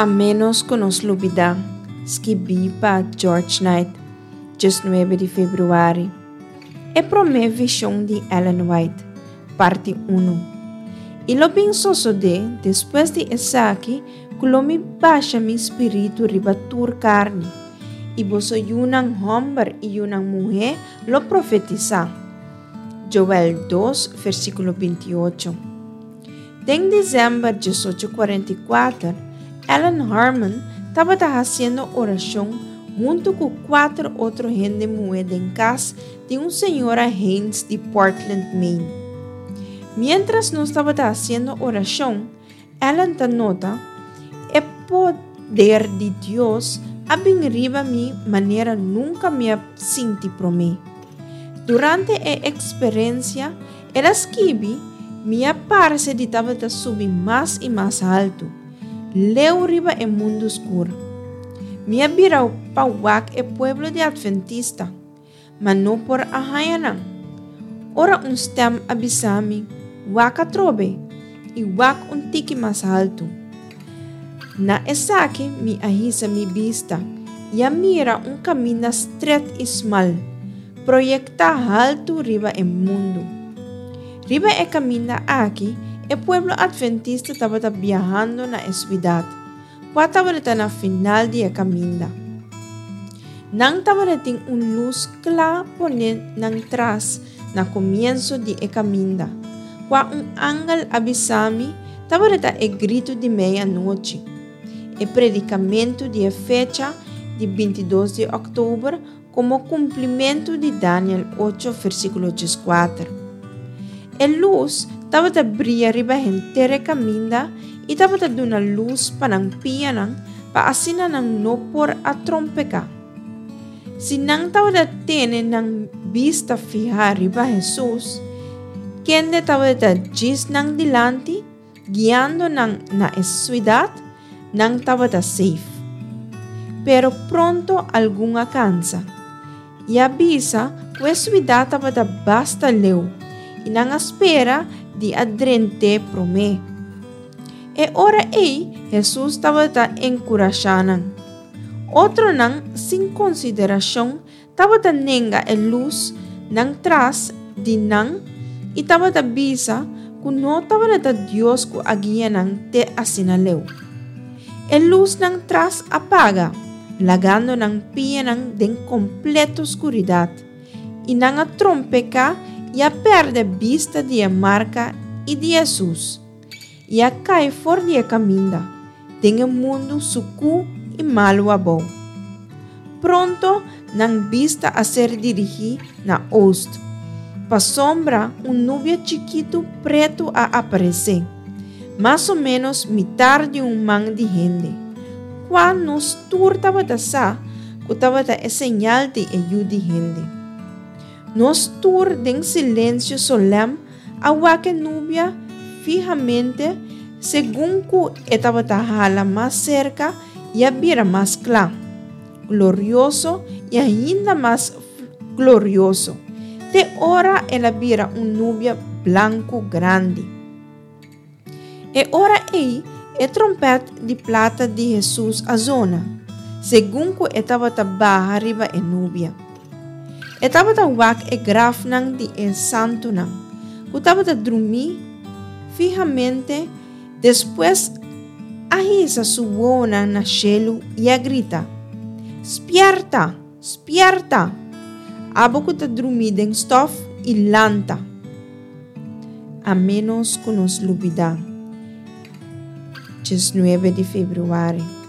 A menos que nos olvidar, escrevi para George Knight, 19 de fevereiro. É a minha visão de Ellen White, parte 1. E lo penso de, depois de essa aqui, que lo me baixa meu espírito ribatur carne. E você yunang homem e yunang mulher lo profetiza. Joel 2, versículo 28. Em dezembro de 1844, Ellen Harmon estava fazendo oração junto com 4 outros gente mulher em casa de uma senhora Haynes de Portland, Maine. Mientras nós estava fazendo oração, Ellen nota o poder de Deus abençoa me maneira nunca me senti para mim. Durante a experiência, ela escreve minha parte de estava subir mais e mais alto. Leu riba e mundo escuro. Minha virou para o pueblo de Adventista, mas não por ahayanan. Ora stem abisami, waka trobe, e wak tiki mais alto. Na esake mi ahisa mi vista, e a mira caminho estreito e smal, proyecta alto riba e mundo. Riba e caminho aqui, o pueblo adventista estava viajando na cidade. Estava na final de caminho. Não estava tem luz clara ponendo trás na começo de caminho. Com ángel avisami, estava o grito de meia-noite. O predicamento de fecha de 22 de outubro como cumprimento de Daniel 8, versículo 4. A luz estava a brilhar riba inteira caminho e estava a dar luz para ang pianang para assim não por a trompeka. Se não estava a ter nang vista fija riba Jesus, quem estava a gis nang dilante, guiando nang na cidade, não estava a safe. Pero pronto alguma cansa. E avisa que a cidade estava a basta leu. E não espera de adrente para mim. E ora Jesus estava encorajando. Outro não, sem consideração, estava a nenga a luz, não traz de não, e estava a bisa que não estava a Deus que a guia não te assinaleu. A luz não traz apaga, lagando não pia não de completa escuridade, e não a trompeca e a perde a vista de a marca e de Jesus. E a cai fora de a caminho, tem o mundo sucu e malo a bom. Pronto, não vista a ser dirigir na oeste. Pa sombra, nuvem chiquito preto a aparecer. Mais ou menos metade de man de gente. Quando nos turtava da sa, que estava a señal de ajuda de gente. Nos tur em silêncio solene, a que nubia fijamente, según que estava a mais cerca e a vira mais claro, glorioso e ainda mais glorioso. De hora ela vira nubia branco grande. E ora é trompete de plata de Jesus a zona, según que estava a barra arriba a nubia. Estava a wak e graf nang di santo nang. Estava a dormir fijamente. Depois ahisa suona na cielo e a grita: Spierta, spierta! Abo que ta dormir em stof e lanta. A menos que nos olvidar. 19 de fevereiro.